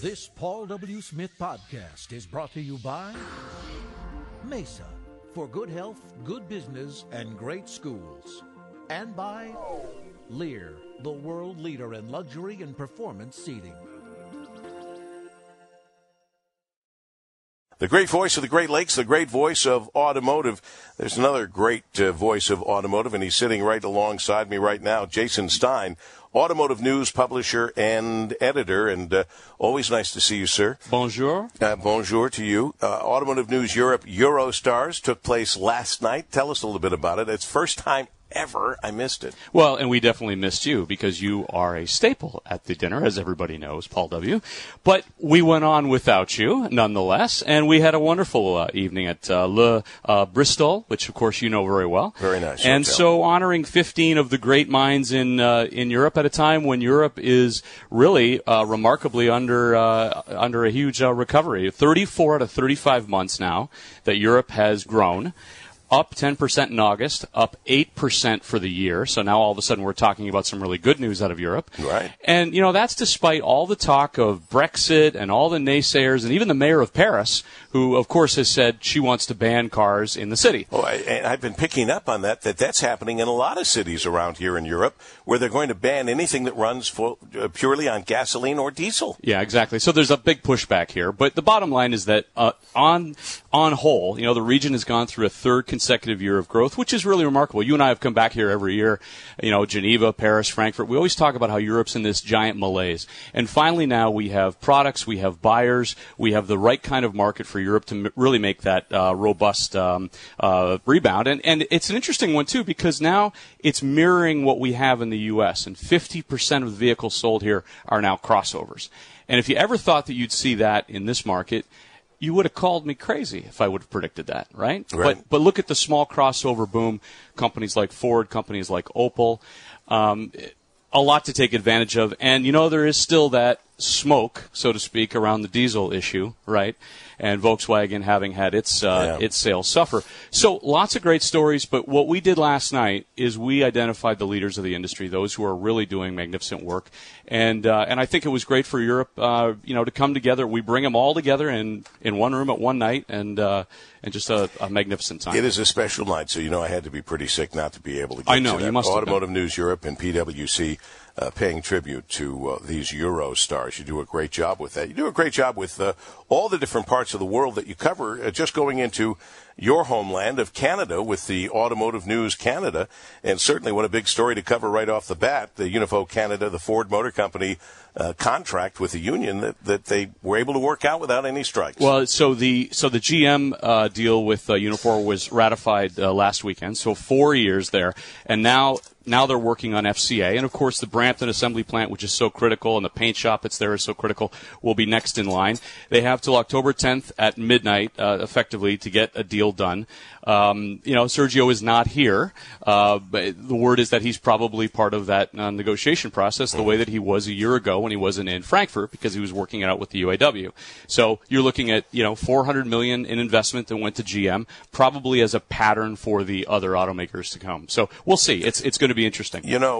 This Paul W. Smith podcast is brought to you by Mesa, for good health, good business, and great schools. And by Lear, the world leader in luxury and performance seating. The great voice of the Great Lakes, the great voice of automotive. There's another great voice of automotive, and he's sitting right alongside me right now, Jason Stein, automotive news publisher and editor, and always nice to see you, sir. Bonjour. Bonjour to you. Automotive News Europe Eurostars took place last night. Tell us a little bit about it. It's first time ever. I missed it. Well, and we definitely missed you because you are a staple at the dinner, as everybody knows, Paul W. But we went on without you, nonetheless, and we had a wonderful evening at Le Bristol, which, of course, you know very well. Very nice. And hotel. so honoring 15 of the great minds in Europe at a time when Europe is really remarkably under a huge recovery. 34 out of 35 months now that Europe has grown. Up 10% in August, up 8% for the year. So now all of a sudden we're talking about some really good news out of Europe. Right. And, you know, that's despite all the talk of Brexit and all the naysayers and even the mayor of Paris, who, of course, has said she wants to ban cars in the city. Oh, and I've been picking up on that's happening in a lot of cities around here in Europe, where they're going to ban anything that runs purely on gasoline or diesel. Yeah, exactly. So there's a big pushback here. But the bottom line is that on whole, you know, the region has gone through a third consecutive year of growth, which is really remarkable. You and I have come back here every year, you know, Geneva, Paris, Frankfurt. We always talk about how Europe's in this giant malaise. And finally now we have products, we have buyers, we have the right kind of market for Europe to really make that robust rebound. And it's an interesting one, too, because now it's mirroring what we have in the U.S., and 50% of the vehicles sold here are now crossovers. And if you ever thought that you'd see that in this market, you would have called me crazy if I would have predicted that, right? But look at the small crossover boom, companies like Ford, companies like Opel, a lot to take advantage of. And, you know, there is still that smoke, so to speak, around the diesel issue, right? And Volkswagen having had its sales suffer. So lots of great stories, but what we did last night is we identified the leaders of the industry, those who are really doing magnificent work. And I think it was great for Europe, to come together. We bring them all together in one room at one night, and just a magnificent time. It is a special night, so you know I had to be pretty sick not to be able to get I know, to that. you must have Automotive News Europe and PwC paying tribute to these Eurostars. You do a great job with that. You do a great job with all the different parts of the world that you cover, just going into your homeland of Canada with the Automotive News Canada, and certainly what a big story to cover right off the bat, the Univo Canada, the Ford Motor Company contract with the union that they were able to work out without any strikes. Well, so the GM deal with Unifor was ratified last weekend, so 4 years there, and now they're working on FCA, and of course the Brampton assembly plant, which is so critical, and the paint shop that's there is so critical, will be next in line. They have till October 10th at midnight, effectively, to get a deal done. Sergio is not here, but the word is that he's probably part of that negotiation process the way that he was a year ago when he wasn't in Frankfurt because he was working it out with the UAW. So you're looking at, $400 million in investment that went to GM, probably as a pattern for the other automakers to come. So we'll see. It's going to be interesting.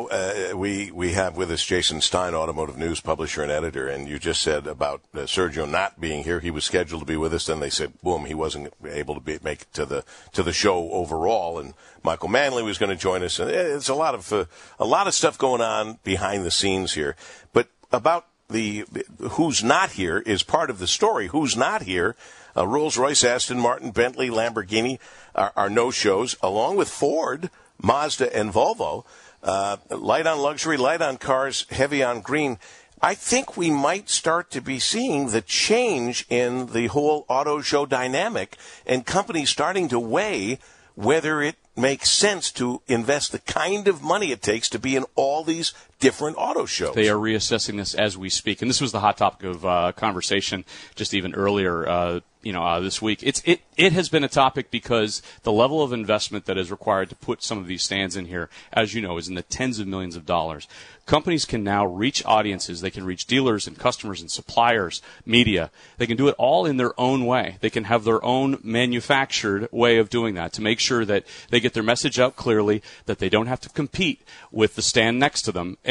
We have with us Jason Stein, Automotive News publisher and editor, and you just said about Sergio not being here. He was scheduled to be with us, then they said, boom, he wasn't able to make it to the show overall, and Michael Manley was going to join us. And it's a lot of stuff going on behind the scenes here. But about the who's not here is part of the story. Who's not here? Rolls-Royce, Aston Martin, Bentley, Lamborghini are no shows, along with Ford, Mazda, and Volvo. Light on luxury, light on cars, heavy on green. I think we might start to be seeing the change in the whole auto show dynamic and companies starting to weigh whether it makes sense to invest the kind of money it takes to be in all these different auto shows. They are reassessing this as we speak, and this was the hot topic of conversation just even earlier this week. It has been a topic because the level of investment that is required to put some of these stands in here, as you know, is in the tens of millions of dollars. Companies can now reach audiences. They can reach dealers and customers and suppliers, media. They can do it all in their own way. They can have their own manufactured way of doing that to make sure that they get their message out clearly, that they don't have to compete with the stand next to them.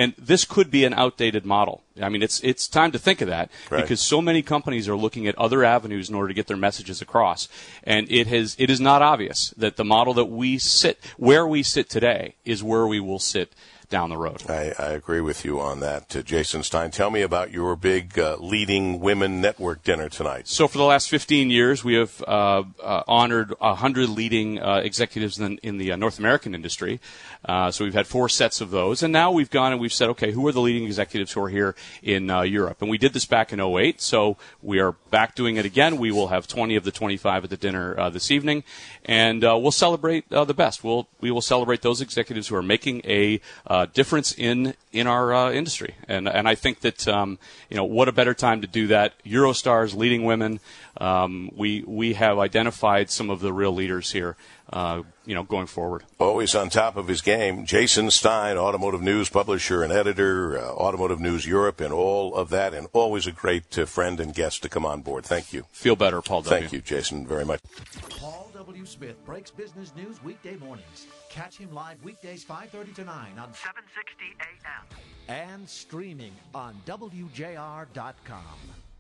And this could be an outdated model. I mean, it's time to think of that because so many companies are looking at other avenues in order to get their messages across. And it is not obvious that the model that where we sit today is where we will sit down the road. I agree with you on that. Jason Stein, tell me about your big Leading Women Network dinner tonight. So for the last 15 years, we have honored 100 leading executives in the North American industry. So we've had 4 sets of those. And now we've gone and we've said, okay, who are the leading executives who are here in Europe? And we did this back in 2008, so we are back doing it again. We will have 20 of the 25 at the dinner this evening. And we'll celebrate the best. We will celebrate those executives who are making a difference in our industry, and I think that what a better time to do that. Eurostars, leading women. We have identified some of the real leaders here. Going forward. Always on top of his game. Jason Stein, Automotive News publisher and editor, Automotive News Europe, and all of that, and always a great friend and guest to come on board. Thank you. Feel better, Paul W. Thank you, Jason, very much. Paul W. Smith breaks business news weekday mornings. Catch him live weekdays 5:30 to 9 on 760 AM. and streaming on WJR.com.